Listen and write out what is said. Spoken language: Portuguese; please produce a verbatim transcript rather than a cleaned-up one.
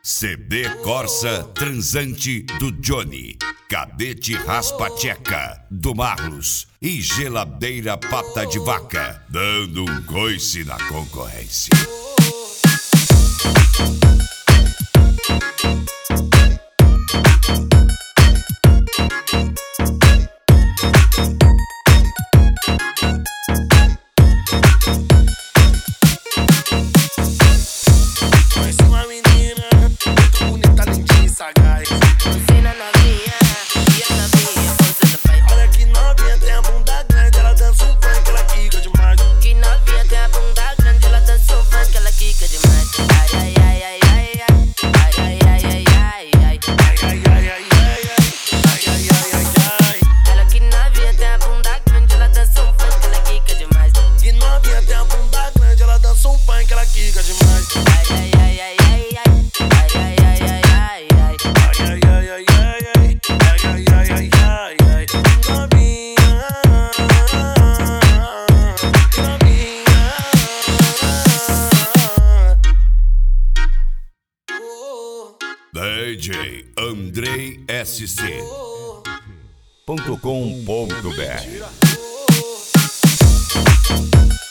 C D Corsa Transante do Johnny, Cadete Raspa Tcheca do Marlos e Geladeira Pata de Vaca, dando um coice na concorrência. D J Andrei S C ponto com ponto B R